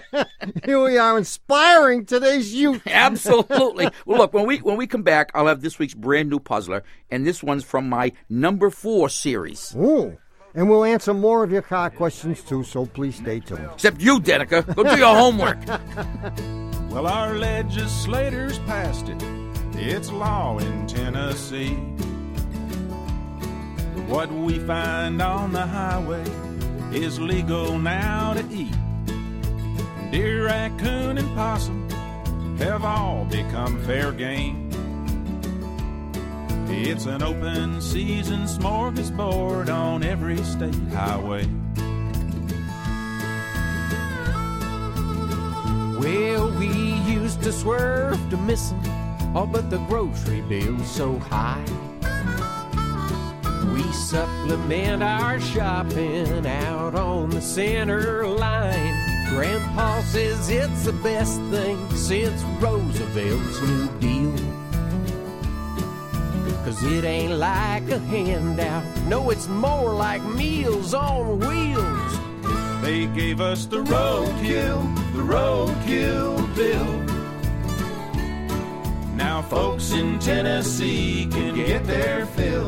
Here we are inspiring today's youth. Absolutely. Well, look, when we when we come back, I'll have this week's brand new puzzler, and this one's from my number four series. Ooh. And we'll answer more of your car questions, too, so please stay tuned. Except you, Danica. Go do your homework. Well, our legislators passed it. It's law in Tennessee. What we find on the highway is legal now to eat. Deer, raccoon, and possum have all become fair game. It's an open season smorgasbord on every state highway. Well, we used to swerve to miss 'em, oh, but the grocery bill's so high. We supplement our shopping out on the center line. Grandpa says it's the best thing since Roosevelt's New Deal. 'Cause it ain't like a handout, no, it's more like Meals on Wheels. They gave us the roadkill, the roadkill bill. Now folks in Tennessee can get their fill.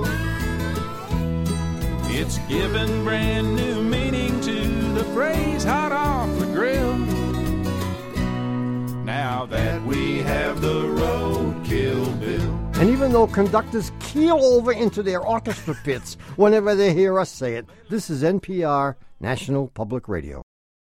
It's given brand new meaning to the phrase hot off the grill. Now that we have the roadkill bill. And even though conductors keel over into their orchestra pits whenever they hear us say it, this is N P R, National Public Radio.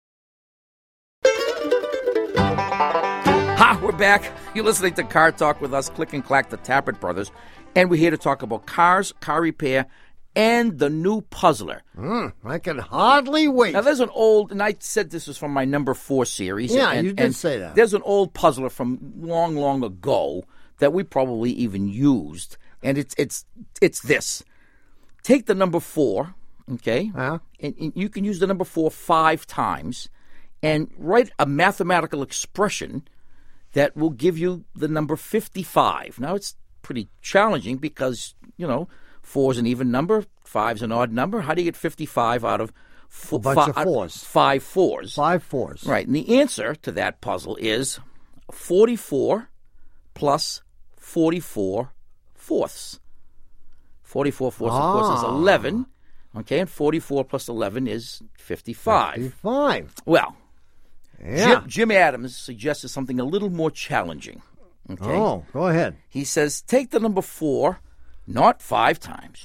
Ha! We're back. You're listening to Car Talk with us, Click and Clack, the Tappert Brothers. And we're here to talk about cars, car repair, and the new Puzzler. Mm, I can hardly wait. Now, there's an old, and I said this was from my number four series. Yeah, and, you did and say that. There's an old Puzzler from long, long ago that we probably even used, and it's it's it's this. Take the number four, okay, uh-huh. and, and you can use the number four five times, and write a mathematical expression that will give you the number fifty-five. Now, it's pretty challenging because, you know, four is an even number, five is an odd number. How do you get fifty-five out of four, a bunch fi- of fours? Five fours. Five fours. Right, and the answer to that puzzle is forty-four plus forty-four fourths. forty-four fourths, ah. of course, is eleven. Okay, and forty-four plus eleven is fifty-five. fifty-five. Well, yeah. Jim, Jim Adams suggested something a little more challenging. Okay? Oh, go ahead. He says, take the number four, not five times.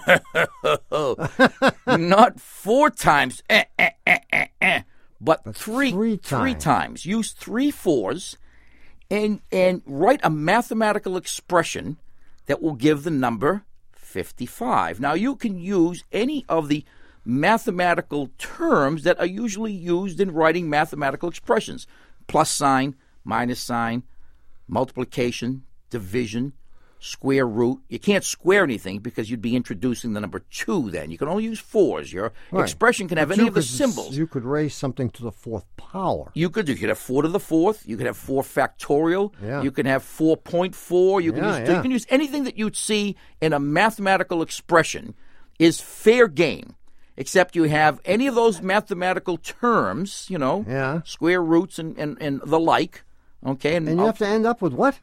Not four times, eh, eh, eh, eh, eh, but, but three, three times. three times. Use three fours and, and write a mathematical expression that will give the number fifty-five. Now, you can use any of the mathematical terms that are usually used in writing mathematical expressions. Plus sign, minus sign, multiplication, division, square root. You can't square anything because you'd be introducing the number two then. You can only use fours. Your right. expression can have but any of the could, symbols. You could raise something to the fourth power. You could. You could have four to the fourth. You could have four factorial. Yeah. You can have four point four. You can yeah, use yeah. you can use anything that you'd see in a mathematical expression is fair game. Except you have any of those mathematical terms, you know, yeah. square roots and, and, and the like, okay? And, and you have to end up with what?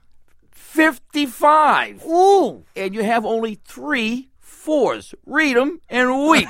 fifty-five. Ooh! And you have only three fours. Read them and weep.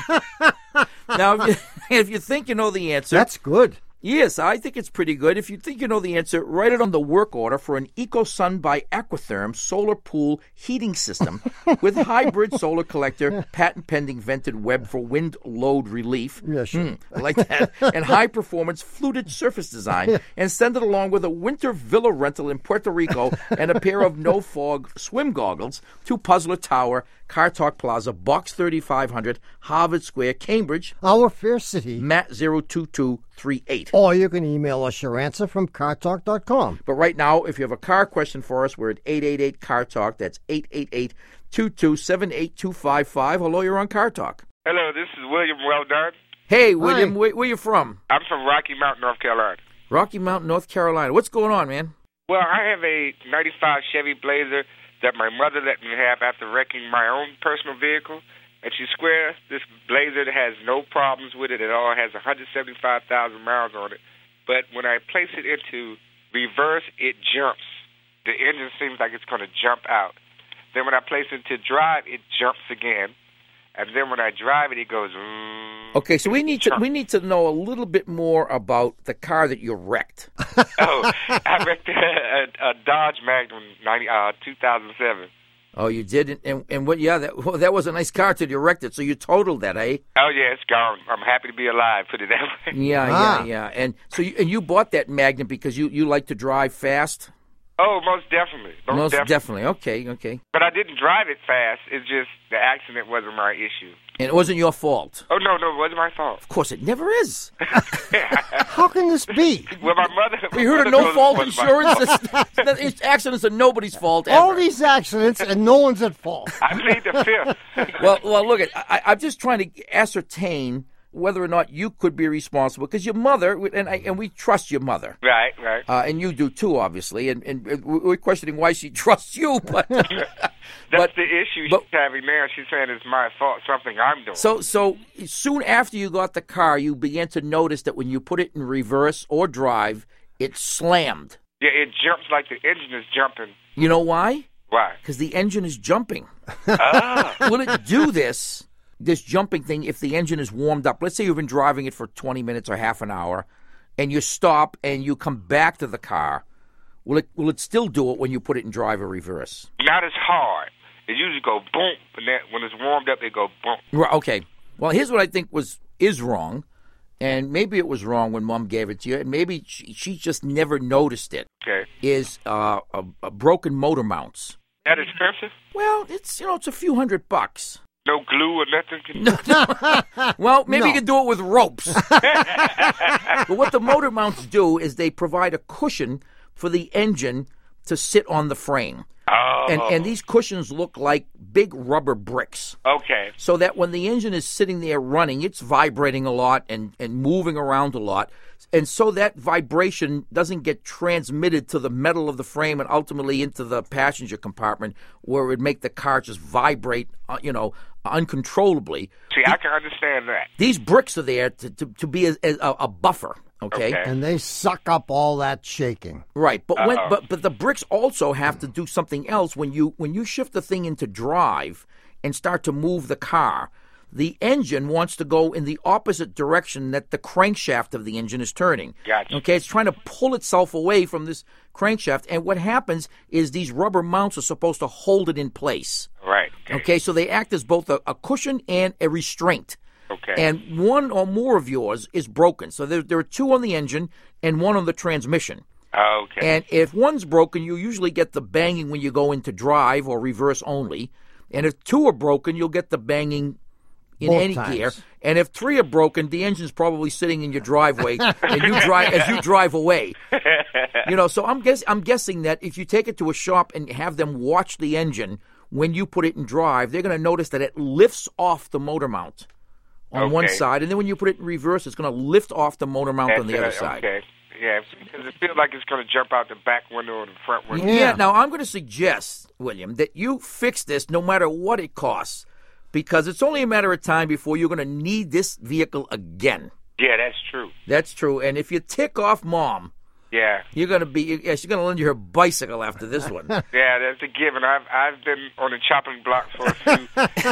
Now, if you, if you think you know the answer. That's good. Yes, I think it's pretty good. If you think you know the answer, write it on the work order for an EcoSun by Aquatherm solar pool heating system with hybrid solar collector, patent-pending vented web for wind load relief. Yeah, sure. Mm, I like that. And high-performance fluted surface design. And send it along with a winter villa rental in Puerto Rico and a pair of no-fog swim goggles to Puzzler Tower, Car Talk Plaza, Box thirty-five hundred, Harvard Square, Cambridge. Our fair city. Matt zero two two three eight. Or you can email us your answer from car talk dot com. But right now, if you have a car question for us, we're at eight eight eight, C A R talk. That's eight eight eight, two two seven, eight two five five. Hello, you're on Car Talk. Hello, this is William Weldon. Hey, William, where, where you from? I'm from Rocky Mount, North Carolina. Rocky Mount, North Carolina. What's going on, man? Well, I have a ninety-five Chevy Blazer that my mother let me have after wrecking my own personal vehicle. And she swears this Blazer has no problems with it at all. It has one hundred seventy-five thousand miles on it. But when I place it into reverse, it jumps. The engine seems like it's going to jump out. Then when I place it to drive, it jumps again. And then when I drive it, it goes... Mm, okay, so we need to we need to know a little bit more about the car that you wrecked. oh, I wrecked a, a, a Dodge Magnum ninety, uh, two thousand seven. Oh, you did? And, and, and what? Yeah, that well, that was a nice car till you wrecked it, so you totaled that, eh? Oh, yeah, it's gone. I'm happy to be alive, put it that way. Yeah, ah. yeah, yeah. And so you, and you bought that Magnum because you, you like to drive fast? Oh, most definitely. Most, Most definitely. definitely. Okay, okay. But I didn't drive it fast. It's just the accident wasn't my issue. And it wasn't your fault. Oh, no, no, it wasn't my fault. Of course, it never is. How can this be? Well, my mother... We heard of my mother no-fault knows it wasn't my insurance. fault. It's- it's accidents are nobody's fault ever. All these accidents and no one's at fault. I plead the fifth. well, well, look, at I, I'm just trying to ascertain whether or not you could be responsible, because your mother, and I, and we trust your mother. Right, right. Uh, and you do too, obviously, and, and we're questioning why she trusts you. But That's but, the issue but, she's having now. She's saying it's my fault, something I'm doing. So, so soon after you got the car, you began to notice that when you put it in reverse or drive, it slammed. Yeah, it jumps like the engine is jumping. You know why? Why? Because the engine is jumping. Ah. Will it do this, this jumping thing, if the engine is warmed up? Let's say you've been driving it for twenty minutes or half an hour, and you stop and you come back to the car. Will it will it still do it when you put it in drive or reverse? Not as hard. It usually go boom, but then when it's warmed up, it go boom. Right, okay. Well, here's what I think was is wrong, and maybe it was wrong when Mom gave it to you, and maybe she, she just never noticed it. Okay. Is uh, a, a broken motor mounts. That expensive? Well, it's you know it's a few hundred bucks. No glue or nothing? Can... Well, maybe No. you can do it with ropes. But what the motor mounts do is they provide a cushion for the engine to sit on the frame. Oh. And, and these cushions look like big rubber bricks. Okay. So that when the engine is sitting there running, it's vibrating a lot and, and moving around a lot. And so that vibration doesn't get transmitted to the metal of the frame and ultimately into the passenger compartment, where it would make the car just vibrate, uh, you know, uncontrollably. See, I can understand that. These bricks are there to, to, to be a, a, a buffer, okay? Okay. And they suck up all that shaking. Right, but when Uh-oh. but but the bricks also have to do something else when you when you shift the thing into drive and start to move the car. The engine wants to go in the opposite direction that the crankshaft of the engine is turning. Gotcha. Okay, it's trying to pull itself away from this crankshaft, and what happens is these rubber mounts are supposed to hold it in place. Right. Okay, so they act as both a, a cushion and a restraint. Okay. And one or more of yours is broken. So there, there are two on the engine and one on the transmission. Okay. And if one's broken, you usually get the banging when you go into drive or reverse only. And if two are broken, you'll get the banging in Both any times. gear. And if three are broken, the engine's probably sitting in your driveway, and you drive as you drive away. You know, so I'm guess I'm guessing that if you take it to a shop and have them watch the engine when you put it in drive, they're going to notice that it lifts off the motor mount on one Okay. side, and then when you put it in reverse, it's going to lift off the motor mount That's on the it, other side. Okay. Yeah, because it feels like it's going to jump out the back window or the front window. Yeah. Yeah. Now I'm going to suggest, William, that you fix this no matter what it costs, because it's only a matter of time before you're going to need this vehicle again. Yeah, that's true. That's true. And if you tick off Mom, Yeah. you're going to be yeah, she's going to lend you her bicycle after this one. Yeah, that's a given. I've I've been on the chopping block for a few,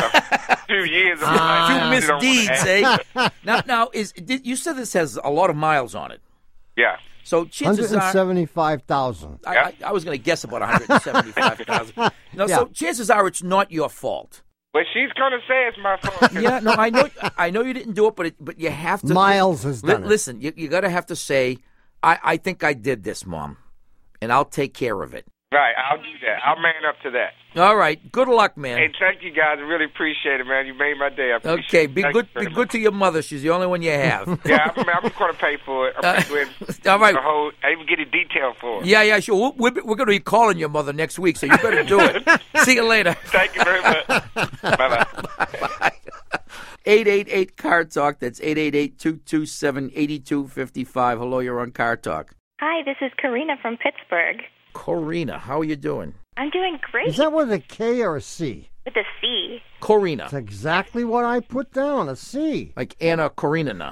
a few years. Of my life. Few You don't wanna misdeeds, ask. eh? now, now is did, you said this has a lot of miles on it. Yeah. So chances are, seventy-five thousand. I, I, I was going to guess about one hundred seventy-five thousand. No, Yeah. so chances are it's not your fault. But she's going to say it's my fault. Yeah, no, I know, I know you didn't do it, but it, but you have to. Miles has li- done it. Listen, you you got to have to say, I, I think I did this, Mom, and I'll take care of it. Right, I'll do that. I'll man up to that. All right, good luck, man. Hey, thank you guys. I really appreciate it, man. You made my day. I appreciate Okay, it. be Thank good. you very Be much. good to your mother. She's the only one you have. Yeah, I'm, I'm going to pay for it. I'm Uh, going to all right. the whole. I even get a detail for it. Yeah, yeah, sure. We're, we're going to be calling your mother next week, so you better do it. See you later. Thank you very much. Bye bye. eight eight eight car talk. That's eight eight eight, two two seven, eight two five five. Hello, you're on Car Talk. Hi, this is Karina from Pittsburgh. Corina, how are you doing? I'm doing great Is that with a K or a C? with a C. Corina, That's exactly what I put down, a C. like Anna Karenina.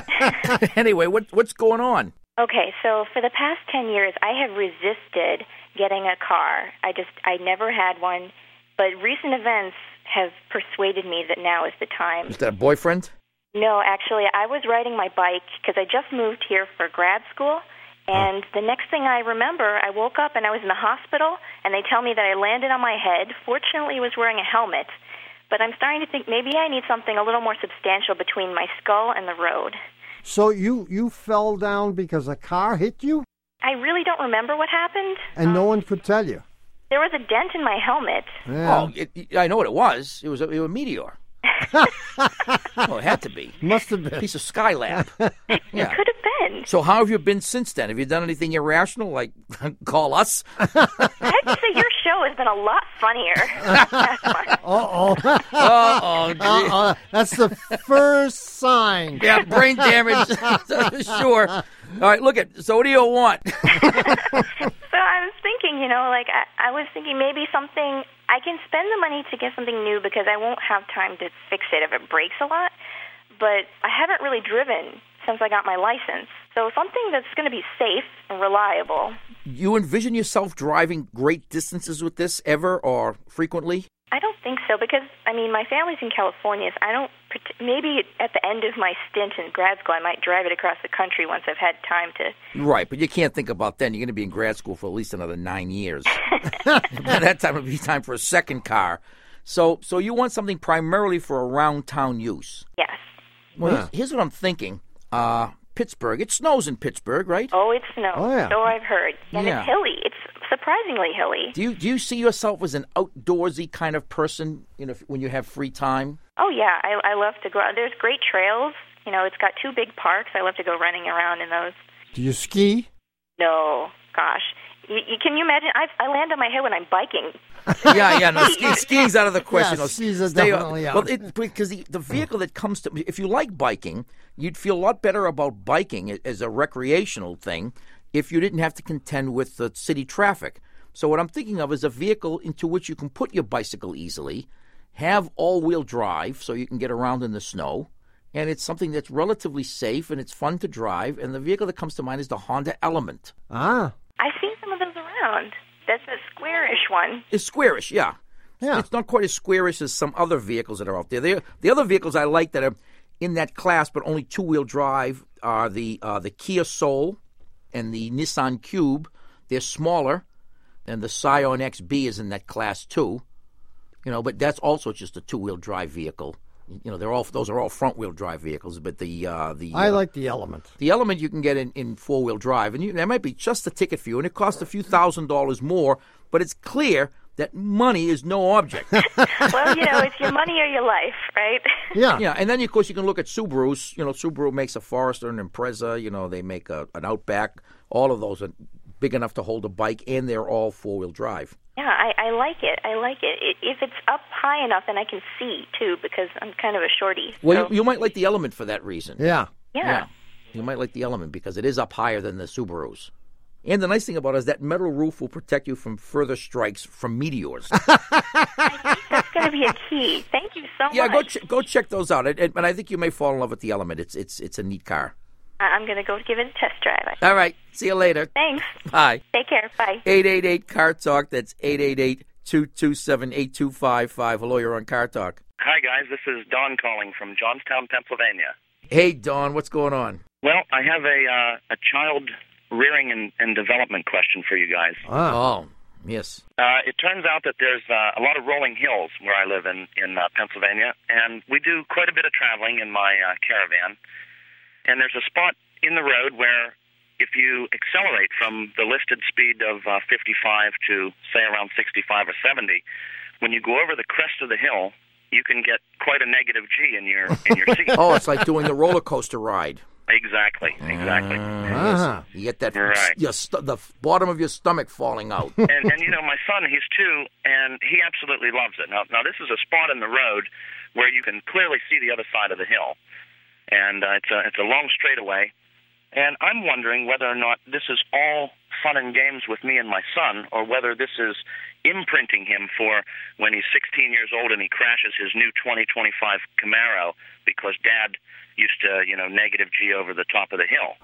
Anyway, what what's going on? Okay, so for the past ten years, I have resisted getting a car. I just, I never had one, but recent events have persuaded me that now is the time. Is that a boyfriend? No, actually, I was riding my bike because I just moved here for grad school, and the next thing I remember, I woke up and I was in the hospital, and they tell me that I landed on my head. Fortunately, I was wearing a helmet, but I'm starting to think maybe I need something a little more substantial between my skull and the road. So you, you fell down because a car hit you? I really don't remember what happened. And um, no one could tell you. There was a dent in my helmet. Yeah. Oh, it, it- I know what it was. It was a, it was a meteor. Oh, it had to be. Must have been. A piece of Skylab. Yeah. It could have been. So how have you been since then? Have you done anything irrational, like call us? I have to say, your show has been a lot funnier. That's fun. Uh-oh. Uh-oh. Uh-oh. That's the first sign. Yeah, brain damage. Sure. All right, look at. So what do you want? So I was thinking, you know, like I, I was thinking maybe something, I can spend the money to get something new because I won't have time to fix it if it breaks a lot. But I haven't really driven since I got my license. So something that's going to be safe and reliable. You envision yourself driving great distances with this ever or frequently? I don't think so because, I mean, my family's in California, so I don't, maybe at the end of my stint in grad school, I might drive it across the country once I've had time to. Right, but you can't think about then. You're going to be in grad school for at least another nine years. By that time, it'll be time for a second car. So so you want something primarily for around town use? Yes. Well, Yeah. here's, here's what I'm thinking. Uh, Pittsburgh. It snows in Pittsburgh, right? Oh, it snows. Oh, yeah. So I've heard. And Yeah. it's hilly. It's surprisingly hilly. Do you do you see yourself as an outdoorsy kind of person? You know, when you have free time. Oh, yeah. I, I love to go out. There's great trails. You know, it's got two big parks. I love to go running around in those. Do you ski? No. Gosh. You, you, can you imagine? I, I land on my head when I'm biking. Yeah, yeah, no, ski, skiing's out of the question. Yeah, No, skis are stay- definitely out. Well, it, because the, the vehicle that comes to, if you like biking, you'd feel a lot better about biking as a recreational thing if you didn't have to contend with the city traffic. So what I'm thinking of is a vehicle into which you can put your bicycle easily, have all-wheel drive so you can get around in the snow, and it's something that's relatively safe and it's fun to drive. And the vehicle that comes to mind is the Honda Element. Ah. I've seen some of those around. That's a squarish one. It's squarish, yeah. Yeah. It's not quite as squarish as some other vehicles that are out there. They're, the other vehicles I like that are in that class but only two-wheel drive are the uh, the Kia Soul and the Nissan Cube. They're smaller, and the Scion X B is in that class too. You know, but that's also just a two-wheel drive vehicle. You know, they're all those are all front-wheel drive vehicles. But the uh, the I uh, like the Element. the Element you can get in, in four-wheel drive, and you, that might be just the ticket for you, and it costs a few thousand dollars more, but it's clear that money is no object. Well, you know, it's your money or your life, right? Yeah. Yeah, and then, of course, you can look at Subarus. You know, Subaru makes a Forester and Impreza. You know, they make a, an Outback. All of those are big enough to hold a bike, and they're all four-wheel drive. Yeah, I, I like it. I like it. I If it's up high enough, then I can see, too, because I'm kind of a shorty. Well, so- you, you might like the Element for that reason. Yeah. yeah. You might like the Element because it is up higher than the Subarus. And the nice thing about it is that metal roof will protect you from further strikes from meteors. That's going to be a key. Thank you so Yeah, much. go ch- go check those out. And, and I think you may fall in love with the Element. It's it's it's a neat car. I- I'm going to go give it a test drive. All right, see you later. Thanks. Bye. Take care. Bye. eight eight eight, C A R Talk. That's eight eight eight, two two seven, eight two five five. Hello, you're on Car Talk. Hi, guys. This is Don calling from Johnstown, Pennsylvania. Hey, Don, what's going on? Well, I have a uh, a child rearing and, and development question for you guys. Oh, yes. Uh, it turns out that there's uh, a lot of rolling hills where I live in, in uh, Pennsylvania, and we do quite a bit of traveling in my uh, caravan. And there's a spot in the road where if you accelerate from the listed speed of uh, fifty-five to, say, around sixty-five or seventy, when you go over the crest of the hill, you can get quite a negative G in your in your seat. Oh, it's like doing the roller coaster ride. Exactly, exactly. Uh, you get that, Right. your st- the bottom of your stomach falling out. and, and, you know, my son, he's two, and he absolutely loves it. Now, now this is a spot in the road where you can clearly see the other side of the hill. And uh, it's a it's a long straightaway. And I'm wondering whether or not this is all fun and games with me and my son, or whether this is imprinting him for when he's sixteen years old and he crashes his new twenty twenty-five Camaro because Dad used to, you know, negative G over the top of the hill.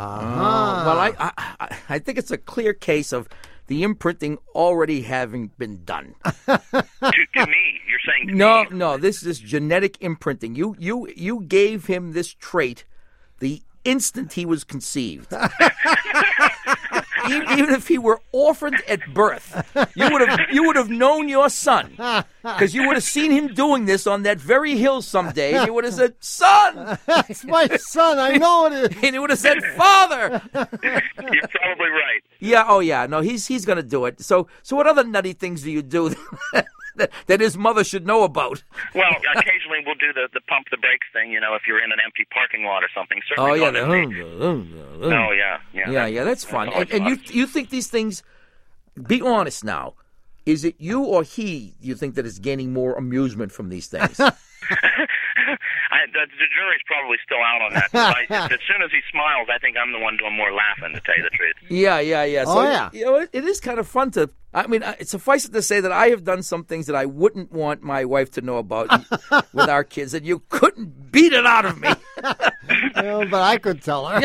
Oh, well, I, I I think it's a clear case of the imprinting already having been done. to, to me, you're saying to No, me, no, this is genetic imprinting. You you you gave him this trait the instant he was conceived. even, even if he were orphaned at birth, you would have you would have known your son, because you would have seen him doing this on that very hill someday, and you would have said, "Son, it's my son. I know it is." And he would have said, "Father." You're probably right. Yeah. Oh, yeah. No, he's he's going to do it. So, so what other nutty things do you do that, that his mother should know about? Well, occasionally we'll do the, the pump the brakes thing, you know, if you're in an empty parking lot or something. Oh, Certainly yeah. the, The, oh, yeah. Yeah, yeah, yeah, that's fun. That's And, and fun. you you think these things, be honest now, is it you or he you think that is gaining more amusement from these things? I, the, the jury's probably still out on that. I, as soon as he smiles, I think I'm the one doing more laughing, to tell you the truth. Yeah, yeah, yeah. So, Oh, yeah. You know, it, it is kind of fun to, I mean, uh, suffice it to say that I have done some things that I wouldn't want my wife to know about with our kids, and you couldn't beat it out of me. Well, but I could tell her.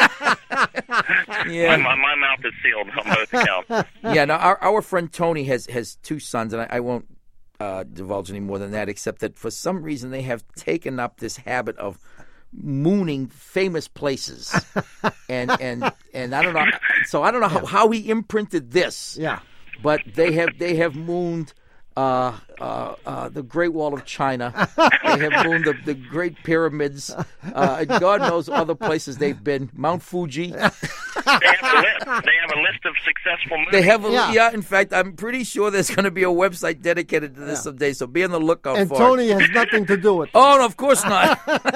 Yeah. My, my mouth is sealed on both accounts. Yeah, now our, our friend Tony has, has two sons, and I, I won't uh, divulge any more than that, except that for some reason they have taken up this habit of mooning famous places. and and and I don't know, so I don't know how, how he imprinted this. Yeah. But they have they have mooned uh, uh, uh, the Great Wall of China. They have mooned the, the Great Pyramids. Uh, and God knows other places they've been. Mount Fuji. They have a list. They have a list of successful movies. They have, a, Yeah. yeah. In fact, I'm pretty sure there's going to be a website dedicated to this Yeah. someday. So be on the lookout And for Tony it. has nothing to do with it. Oh no, of course not.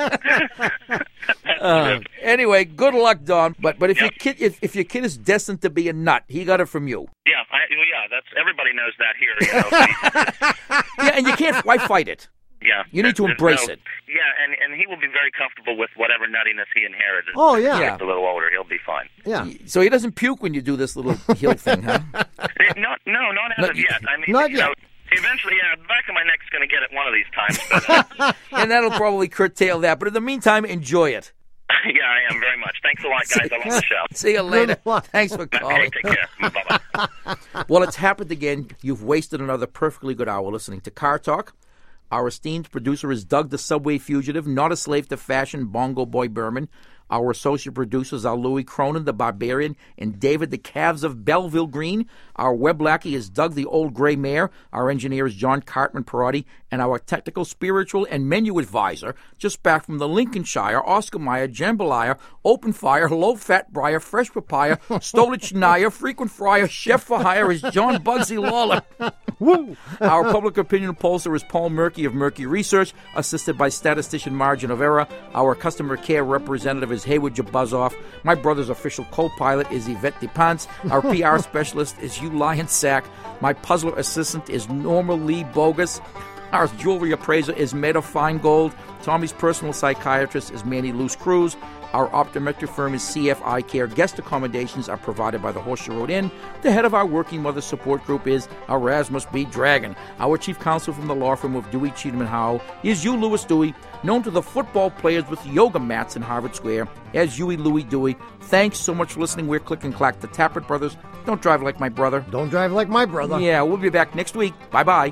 uh, anyway, good luck, Don. But but if Yep. your kid if, if your kid is destined to be a nut, he got it from you. Yeah, I, yeah, that's everybody knows that here. You know. Yeah, and you can't. Why fight it? Yeah, You need to there's embrace no- it. Yeah, and and he will be very comfortable with whatever nuttiness he inherited. Oh, yeah. When he Yeah. gets a little older, he'll be fine. Yeah. So he doesn't puke when you do this little heel thing, huh? Eh, Not, no, not as Not of yet. yet. I mean, Not you yet. know, eventually, yeah, the back of my neck's going to get it one of these times. But, uh, And that'll probably curtail that. But in the meantime, enjoy it. yeah, I am very much. Thanks a lot, guys. I love the show. See you later. luck. Thanks for Okay, calling. take care. Bye-bye. Well, it's happened again. You've wasted another perfectly good hour listening to Car Talk. Our esteemed producer is Doug the Subway Fugitive, not a slave to fashion, Bongo Boy Berman. Our associate producers are Louis Cronin, the Barbarian, and David the Calves of Belleville Green. Our web lackey is Doug the Old Gray Mare. Our engineer is John Cartman Perotti. And our technical, spiritual, and menu advisor, just back from the Lincolnshire, Oscar Mayer, Jambalaya, Open Fire, Low Fat Briar, Fresh Papaya, Stolich Naya, Frequent Fryer, Chef for Hire is John Bugsy Lawler. Woo! Our public opinion pollster is Paul Murky of Murky Research, assisted by statistician Margin of Error. Our customer care representative is Haywood Jabuzoff. My brother's official co-pilot is Yvette DePants. Our P R specialist is Hugh Lion Sack. My puzzler assistant is Norma Lee Bogus. Our jewelry appraiser is Meta Feingold. Tommy's personal psychiatrist is Manny Luce Cruz. Our optometric firm is C F Eye Care. Guest accommodations are provided by the Horseshoe Road Inn. The head of our Working Mother Support Group is Erasmus B. Dragon. Our chief counsel from the law firm of Dewey, Cheatham and Howell is Hugh Lewis Dewey, known to the football players with yoga mats in Harvard Square as Huey Louie Dewey. Thanks so much for listening. We're Click and Clack, the Tappert Brothers. Don't drive like my brother. Don't drive like my brother. Yeah, we'll be back next week. Bye-bye.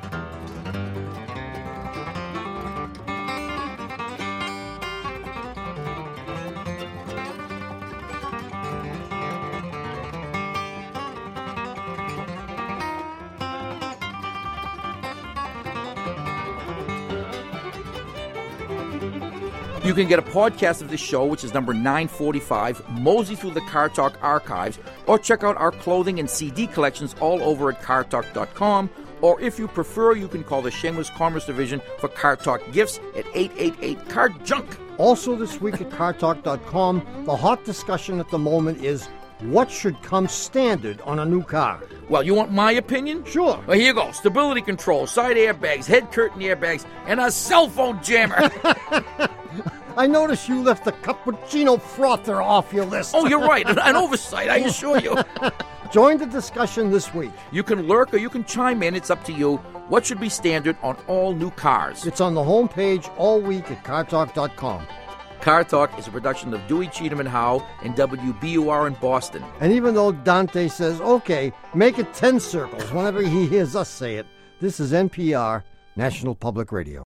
You can get a podcast of this show, which is number nine forty-five, mosey through the Car Talk archives, or check out our clothing and C D collections all over at car talk dot com. Or if you prefer, you can call the Shameless Commerce Division for Car Talk gifts at eight eight eight, car junk. Also this week at car talk dot com, the hot discussion at the moment is what should come standard on a new car? Well, you want my opinion? Sure. Well, here you go. Stability control, side airbags, head curtain airbags, and a cell phone jammer. I noticed you left the cappuccino frother off your list. Oh, you're right. An oversight, I assure you. Join the discussion this week. You can lurk or you can chime in. It's up to you. What should be standard on all new cars? It's on the homepage all week at car talk dot com. Car Talk is a production of Dewey, Cheatham and Howe and W B U R in Boston. And even though Dante says, okay, make it ten circles whenever he hears us say it, this is N P R, National Public Radio.